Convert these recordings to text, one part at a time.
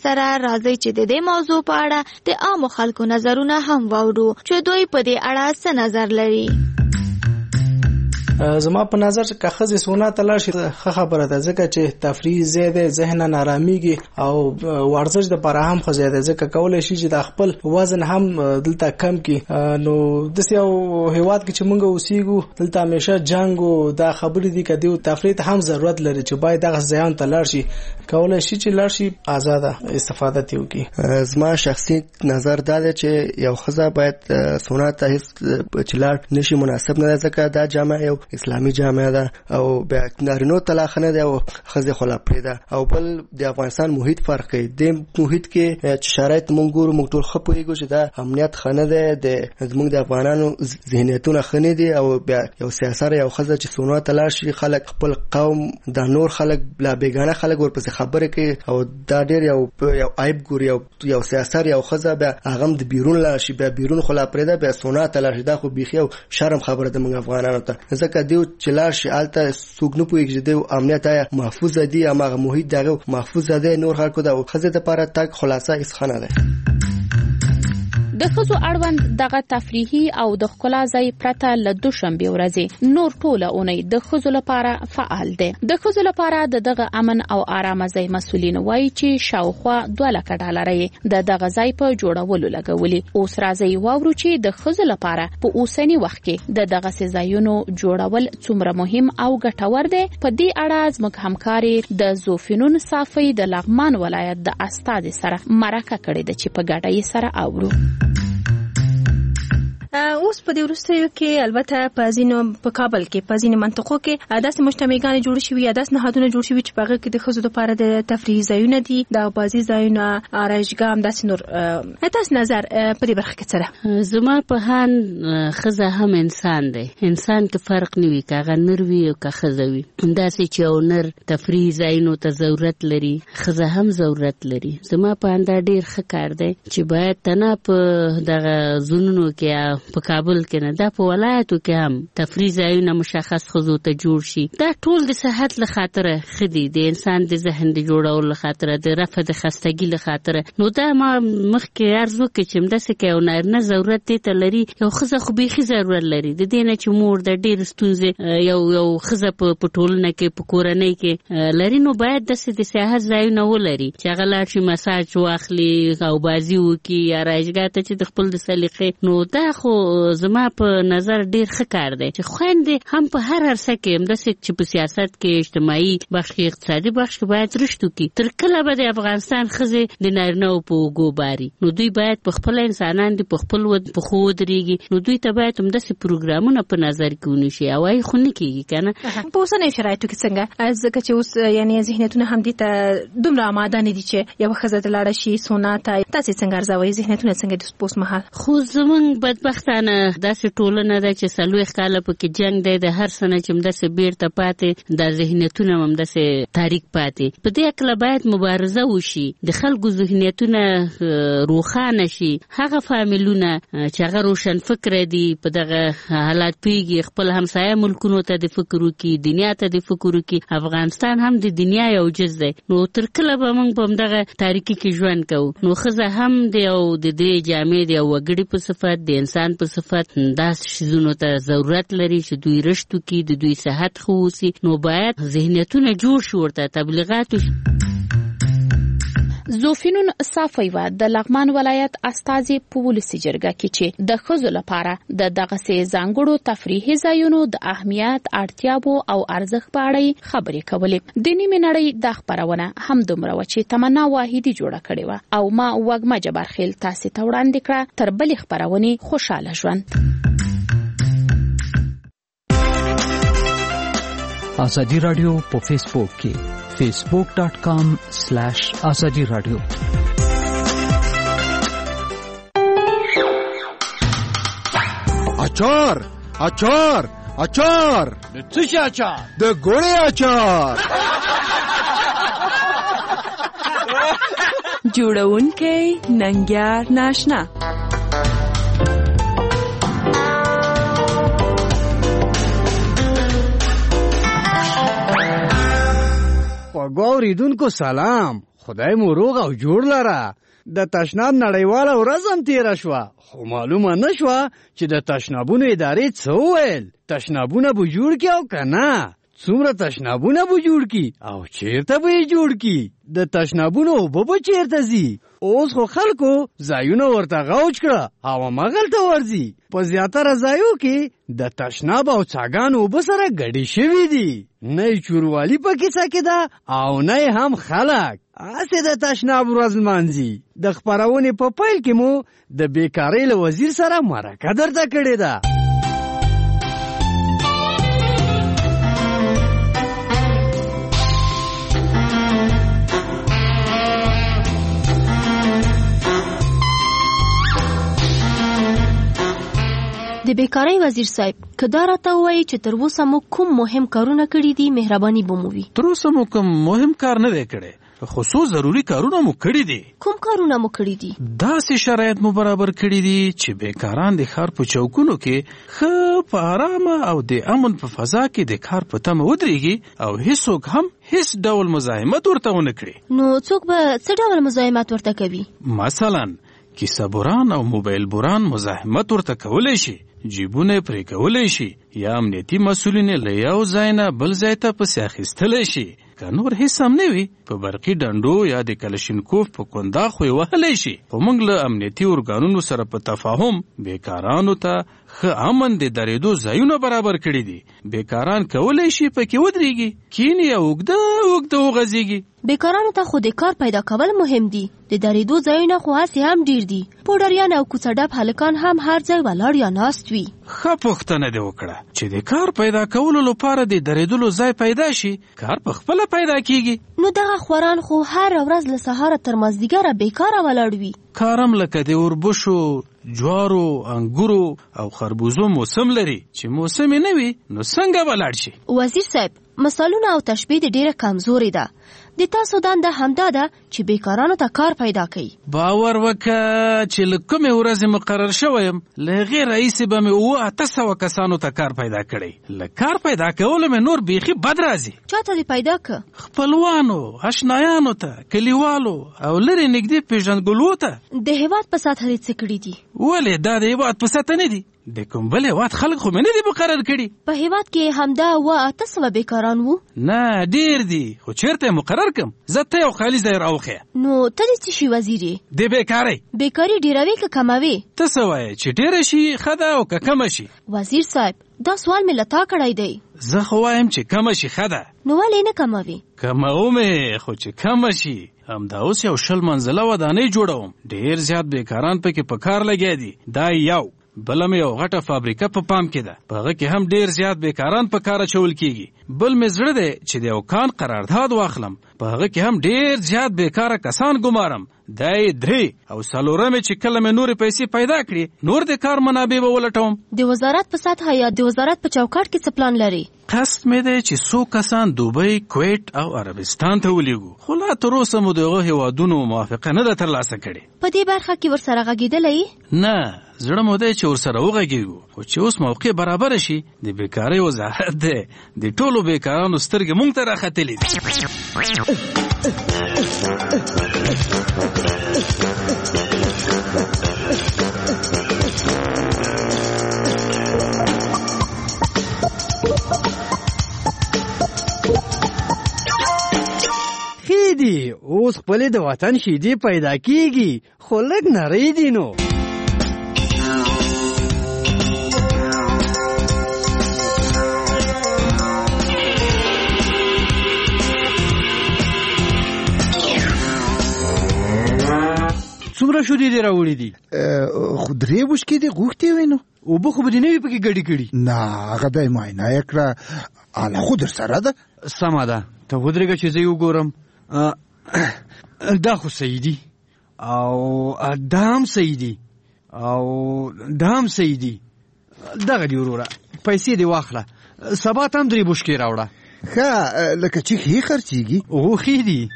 سره راځي چې د دې موضوع په اړه د عامو خلکو نظرونه هم واورو چې دوی په دې اړه څه نظر لري. زما په نظر چې ښځې سونا ته لاړ شي ښه خبره ده، ځکه چې تفریح ځای دی، ذهناً آرامېږي او ورزش دپاره هم ښه ځای دی، ځکه کولی شي چې د خپل وزن هم دلته کم کړي. نو داسې یو هېواد کې چې موږ اوسېږو دلته همیشه جنګ و دا خبرې دي که دوی تفریح ته هم ضرورت لري چې باید دغه ځایانو ته لاړ شي، کولی شي چې لاړ شي ازاده استفاده ترې وکړي. زما شخصي نظر دا دی چې یو ښځه باید سونا ته هېڅ چې لاړ نشي مناسب نه ده، ځکه دا جامع یو اسلامي جامعه ده او بیا نارینو طلاق نه ده او ښځې خلا پرېږده. او بل د افغانستان محیط فرق کوي، د محیط کې چې شرایط موږ ګورو موږ ټول ښه پوهېږو چې دا امنیت ښه نه دی، زموږ د افغانانو ذهنیتونه ښه نه دي. او بیا یو سیاسره یو ښځه چې سونا ته لاړ شي خلک خپل قوم د نور خلک لا بیګانه خلک ورپسې خبرې کوي او دا ډېر یو عیب ګوري. یو سیاسر یو ښځه بیا هغه هم د بیرون لاړ شي، بیا بیرون خلا پرېږده بیا سونا ته لاړ شي، دا خو بیخي یو شرم خبره ده موږ افغانانو ته، ځکه دیو چې لاړ شي هلته څوک نه پوهېږي چې دیو امنیت آیا محفوظ دی، هماغه محیط د هغه محفوظ دی، نور خلکو د ښځې دپاره تګ خلاصه هېڅ ښه نه دی. د ښځو اړوند دغه تفریحي او د ښکلا ځای پرته له دوشنبې ورځې نور ټوله اونۍ د ښځو لپاره فعال دی. د ښځو لپاره د دغه امن او آرامه ځای مسؤلین وایي چې شاوخوا 2 لکه ډالرۍ د دغه ځای په جوړولو لګولي. اوس راځي واورو چې د ښځو لپاره په اوسني وخت کې د دغسې ځایونو جوړول څومره مهم او ګټور دی. په دې اړه زموږ همکاري د زوفینون صافی د لغمان ولایت د استازي سره مرکه کړې ده چې په ګډه یې سره اورو. اوس په دې وروستیو کې البته په ځینو په کابل کې په ځینو منطقو کې داسې مجتمعګانې جوړ شوي یا داسې نهادونه جوړ شوي چې په هغه کې د ښځو لپاره د تفریح ځایونه دي، د بازي ځایونه، آرایشګاه، همداسې نور. تاسو نظر په دې برخه کې څه ده؟ زما په هان ښځه هم انسان دی، انسان کې فرق نه وي که هغه نر وي او که ښځه وي. همداسې چې یو نر تفریح ځایونو ته ضرورت لري ښځه هم ضرورت لري. زما په اند دا ډېر ښه کار دی چې باید تنه په دغه ځونونو کې په کابل کې نه دا په ولایتو کې هم تفریح ځایونه مشخص ښځو ته جوړ شي. دا ټول د صحت له خاطره ښه دي، د انسان د ذهن د جوړولو له خاطره، د رفع د خستګي له خاطره. نو دا ما مخکې عرض وکړې چې همداسې که یو نارینه ضرورت دې ته لري، یو ښځه خو بیخي ضرورت لري د دې نه چې مور د ډېر ستونزې یو ښځه په ټولنه کې په کورنۍ کې لري، نو باید داسې د سیاحت ځایونه ولري چې هغه لاړ شي مساج واخلي او بازي وکړي یا آرایشګاه ته چې د خپل د سلیقې. نو دا خو زما په نظر ډېر ښه کار دی چې خویندې هم په هر عرصه کې همداسې چې په سیاست کې، اجتماعي بخش کې، اقتصادي بخش کې باید رشد وکړي. تر کله به د افغانستان ښځې د نارینه‌و په اوږو باري؟ نو دوی باید په خپله انسانان دي په خپل پښو ودرېږي. نو دوی ته باید همداسې پروګرامونه په نظر کې ونیسي. هوایي خو نه کېږي که نه. په اوسنیو شرایطو کې څنګه؟ ځکه چې اوس یعنې ذهنیتونه هم دې ته دومره آماده نه دي چې یوه ښځه د لاړه شي سونا ته. تاسې څنګه ارزوئ ذهنیتونه څنګه دي اوس مهال؟ خو زموږ بدبختانه داسې ټولنه ده چې 40 کاله پکې جنګ دی، د هر څه نه چې همداسې بیرته پاتې دا ذهنیتونه هم همداسې تاریک پاتې. په دې هکله باید مبارزه وشي، د خلکو ذهنیتونه روښانه شي. هغه فامیلونه چې هغه روشن فکره دي په دغه حالات پوهېږي، خپل همسایه ملکونو ته د فکر وکړي، دنیا ته د فکر وکړي. افغانستان هم د دنیا یو جز دی. نو تر کله به موږ په همدغه تاریکي کې ژوند کوو؟ نو ښځه هم د دې جامې د یو وګړي په صفت، د انسان په صفت داسې شیزونو ته ضرورت لري چې دوی رشد وکړي، د دوی صحت ښه اوسي. نو باید ذهنیتونه جوړ شي، ورته تبلیغات وشي. زوفینون صافی و د لغمان ولایت استازي په ولسي جرګه کې چې د ښځو لپاره د دغسې ځانګړو تفریحي ځایونو د اهمیت، اړتیاوو او ارزښت په اړه خبرې کولې. د نیمې نړۍ دا خپرونه همدومره وه چې تمنا واحدي جوړه کړې وه او ما وږمه جبارخیل تاسې ته وړاندې کړه. تر بلې خپرونې خوشحاله ژوند. آزادی رادیو په فیسبوک کې facebook.com/azadi radio. اچار اچار اچار د څه شي اچار؟ د ګوړې اچار. جوړونکی ننګیار ناشنا. غوریدونکو سلام. خدای مو روغ او جوړ لره. د تشناب نړیواله ورځ هم تیره شوه، خو معلومه نه شوه چې د تشنابونو ادارې څه وویل. تشنابونه به جوړ کړي او که نه؟ څومره تشنابونه به جوړ کړي او چیرته به یې جوړ کړي؟ د تشنابونو اوبه به چیرته ځي؟ اوس خو خلکو ځایونه ورته غوج کړه او همغلته ورځي. په زیاتره ځایو کې د تشناب او څاګانو اوبه سره ګډې شوي دي. نه یې چوروالي په کیسه کې ده او نه یې هم خلک هسې د تشناب ورځ لمانځي. د خپرونې په پیل کې مو د بیکارۍ له وزیر سره مرکه درته کړې ده. د بیکارۍ وزیر صاحب که دا راته ووایي چې تر اوسه مو کوم مهم کارونه کړي دي مهرباني به مو وي. تر اوسه مو کوم مهم کار نه دی کړی، خو څو ضروري کارونه مو کړي دي. کوم کارونه مو کړي دي؟ داسې شرایط مو برابر کړي دي چې بیکاران د ښار په چوکونو کې ښه په آرامه او د امن په فضا کې د کار په تمه ودرېږي او هیڅوک هم هیڅ ډول مزاحمت ورته ونه کړي. نو څوک به څه ډول مزاحمت ورته کوي؟ مثلا کیسه بوران او موبایل بوران مزاحمت ورته کولی شي، جیبونه پرې کولی شي، یا امنیتي مسؤلین له یو ځای نه بل ځای ته پسې اخیستلی شي. که نور هیڅ هم نه وي په برقي ډنډو یا د کلشینکوف په کوندا خو یې وهلی شي. خو موږ له امنیتي ارګانونو سره په تفاهم بیکارانو ته ښه امن د درېدو ځایونه برابر کړي دي. بیکاران کولی شي پکې ودرېږي، کینې یا اوږده اوږده وغځېږي. بیکارانو ته خو د کار پیدا کول مهم دي، د درېدو ځایونه خو هسې هم ډیر دي. پوډریان او کوڅه ډب هلکان هم هر ځای ولاړ یا ناست وي. ښه پوښتنه دې وکړه چې د کار پیدا کولو لپاره د درېدلو ځای پیدا شي، کار په خپله پیدا کیږي. نو دغه خوران خو هر ورځ له سهاره تر مازدیګره بیکاره ولاړ وي. کارم لکه د اوربشو، جوارو، انګورو او خربوزو موسم لري چې موسم یې نه وي نو څنګه به لاړ شي؟ وزیر صاحب مثالونه او تشبیه د ډیره کمزوري ده. د تاسو دنده همدا ده چې بیکارانو ته کار پیدا کړي. باور وکړه چې له کومې ورځې مقرر شوی یم له هغې راهیسې به مې 800 کسانو ته کار پیدا کړی. له کار پیدا کولو مې نور بیخي بد راځي. چاته دې پیدا که؟ خپلوانو، اشنایانو ته، کلیوالو او لرې نږدې پیژندګلوو ته. د هېواد په سطحه دې څه کړي دي؟ ولې دا د هېواد په سطحه نه دي؟ د کوم بل هېواد خلک خو مې نه دي مقرر کړي. په هېواد کې همدا 800 بیکاران وو؟ نه ډیر دي، خو چیرته مقرر کم؟ زه ته یو خالي ځای راوښیه. نو ته د څه شي وزیر یې؟ د بیکارۍ. بیکاري ډیروي که کموي؟ ته څه وایې چې ډیره شي ښه ده او که کمه شي؟ وزیر صاحب دا سوال مې له تا کړی دی. زه خو وایم چې کمه شي ښه ده. نو ولې نه کموي؟ کمومې، خو چې کمه شي. همدا اوس یو 20 منزله ودانۍ جوړوم، ډیر زیات بیکاران پکې په کار لګیا دي. دا یو بل مې یو غټه فابریکه په پام کې ده، په هغه کې هم ډیر زیات بیکاران په کار اچول کیږي. بل مې زړه دی چې د یو کان قرارداد واخلم، په هغه کې هم ډیر زیات بیکاره کسان ګمارم. دا یې 3 او 4 چې کله مې نورې پیسې پیدا کړي نور د کار منابع به ولټوم. د وزارت په سطحه یا د وزارت په چوکاټ کې څه پلان لري؟ قصد مې دی چې 100 کسان دوبۍ، کویت او عربستان ته ولیږو، خو لا تر اوسه مو دغه هیوادونو موافقه نه ده ترلاسه کړې. په دې برخه کې ورسره غږېدلی؟ نه، زړه مو دی چې ورسره وغږېږو، خو چې اوس موقع برابره شي د بیکارۍ وزارت دی د ټولو بیکارانو سترګې مونږ ته راختلې دي. خیدی اوس خپلې د وطن شیدې پیدا کیږي، خو لږ نری دي. نو څومره شیدې دې راوړې دي؟ خو 3 بوشکې دې غوښتې وې. نو اوبه خو به دې نه وي پکې ګډې کړي؟ نه، هغه به یې معاینه یې کړه، اله خو در سره ده. سمه ده، ته ودرېږه چې زه یې وګورم. دا خو صحیح دي او دا هم صحیح دي او دا هم صحیح دي. دغه دي وروره، پیسې دې واخله، سبا ته هم 3 بوشکې راوړه. ښه لکه چې ښې خرڅېږي. او ښې دي.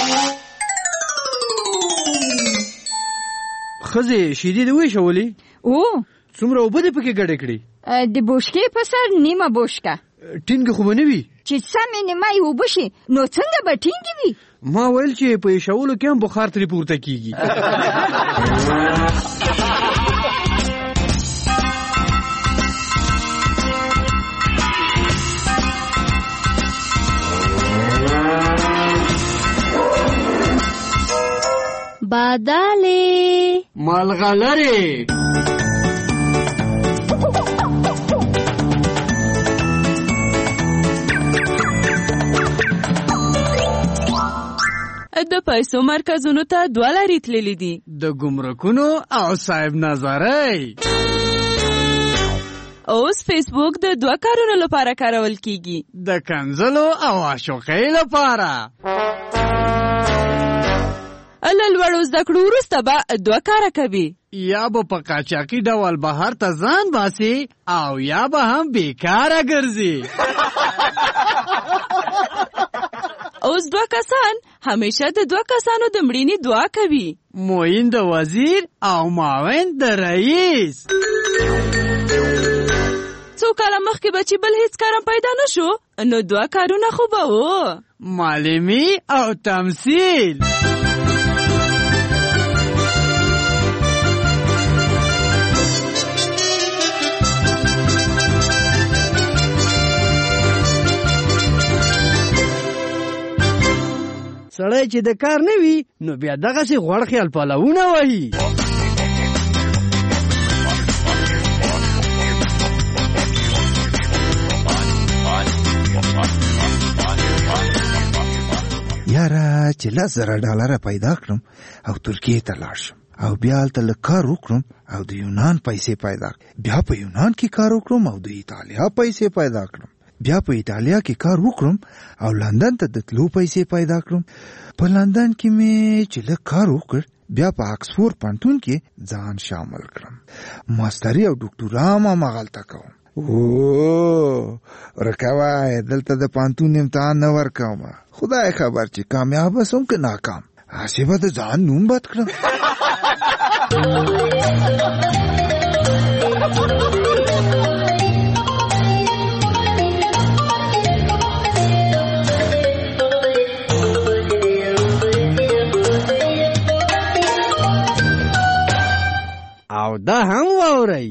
ښځې شیدې دې ویشولې؟ څومره اوبه دې پکې ګډې کړې؟ د بوشکې په سر نیمه بوشکه. ټینګې خو به نه وي؟ چې سمې نیمای وبشي نو څنګه به ټینګې وي؟ ما ویل چې په ایښولو کې هم بخار ترې پورته کیږي. بادالې ملغلرې د پیسو مرکزونو ته 2 لارې تللې دي، د ګمرکونو او صاحب نظرۍ. اوس فیسبوک د 2 کارونو لپاره کارول کیږي، د کنځلو او عاشقۍ لپاره. لوړو زده کړو وروسته به 2 کاره کوي، یا به په قاچاقي ډول بهر ته ځان باسي او یا به هم بیکاره ګرځي. اوس 2 کسان همیشه د 2 کسانو د مړینې دعا کوي، معین د وزیر او معاون د رئیس. څو کاله مخکې به چې بل هیڅ کارم پیدا نشو نو 2 کارونه خو به وو، معلمي او تمثیل. سړی چې د کار نه وي نو بیا دغسې غوړ خیال پلوونه وهي. یاره چې $10,000 پیدا کړم او ترکیې ته لاړ شم او بیا هلته لږ کار وکړم او د یونان پیسې پیدا کړم، بیا په یونان کې کار وکړم او د ایټالیا پیسې پیدا کړم، بیا په ایټالیا کې کار وکړم او لندن ته د تلو پیسې پیدا کړم. په لندن کې مې چې لږ کار وکړ بیا په آکسفورد پوهنتون کې ځان شامل کړم، ماستري او ډاکټورا هم همغلته کوم. رکوای دلته د پوهنتون امتحان نه ورکوم، خدای خبر چې کامیاب شم که ناکام، هسې به د ځان نوم بد کړم. او دا هم واورئ.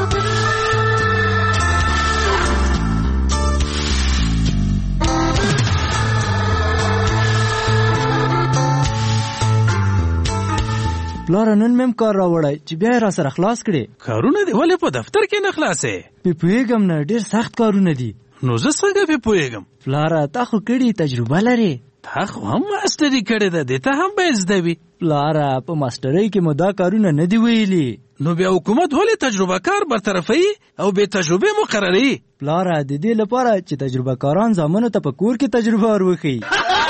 پلاره نن مې کار راوړی چې بیا یې را سره خلاص کړې. کارونه دې ولې په دفتر کې نه خلاصې؟ پوهېږم نه، ډېر سخت کارونه دي. نو زه څنګه پوهېږم؟ پلاره تا خو کړي، تجربه لرې. تا خو هم ماسټري کړې ده، دې ته هم به زده وي. پلاره په ماسټرۍ کې مو دا کارونه نه دي ویلي. نو بیا حکومت ولې تجربه کار برطرفوي او بې تجربې مقرروي؟ پلاره د دې لپاره چې تجربه کاران زامنو ته په کور کې تجربه وروښيي.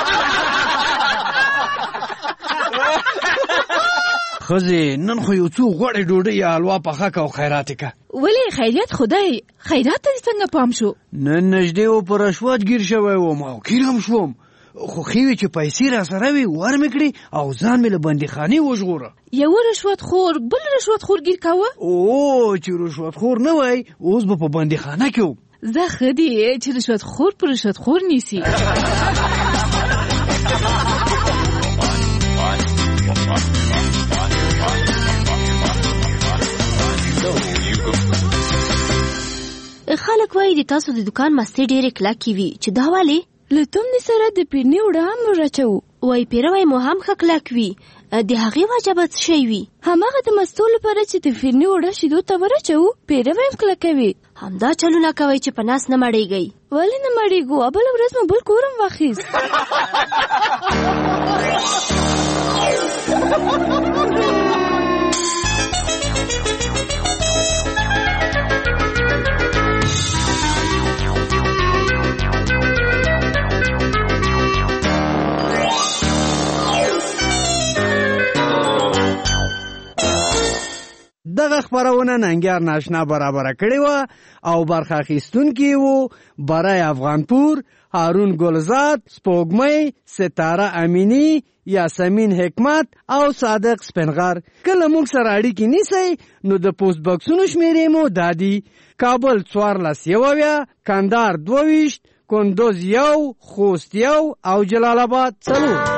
ښځې نن خو یو څو غوړې ډوډۍ یا حلوا پخه که او خیرات یې که. ولې خیریت خدای خیرات ته څنګه پام شو؟ نن نږدې و په رشوت ګیر شوی وم او ګیر هم شوم، خو ښې وي چې پیسې را سره وي ور مې کړې او ځان مې له بندیخانې وژغوره. یو رشوت خور بل رشوت خور ګیر کاوه؟ چې رشوت خور نه وای اوس به په بندیخانه کې وم. زه ښه دي چې رشوت خور پر رشوت خور نیسي. خلک وایي د تاسو د دکان مستې ډېرې کلکې وي، چې دا ولې؟ له تمنې سره د پیرني اوړه هم ورچوو. وایي پیروی مو هم ښه کلک وي، د هغې وجه به څه شی وي؟ هماغه د مستو لپاره چې د پیرني اوړه شیدو ته ورچوو پیروی هم کلکوي. همدا چلونه کوئ چې په ناس نه مړېږئ. ولې نه مړېږو؟ بله ورځ مو بل کور هم واخیست. دغه خبرونه ننګیار ناشنا برابره کړې وه او برخه اخیستونکي وو برای افغانپور، هارون ګلزاد، سپوږمۍ، ستاره امینی، یاسمین حکمت او صادق سپنغر. کله موږ سره اړیکې نیسئ نو د پوسټ بکسونو شمیرې مو دا دي: کابل 14 کندهار 22، کندوز 1 خوست 1 او جلال آباد 4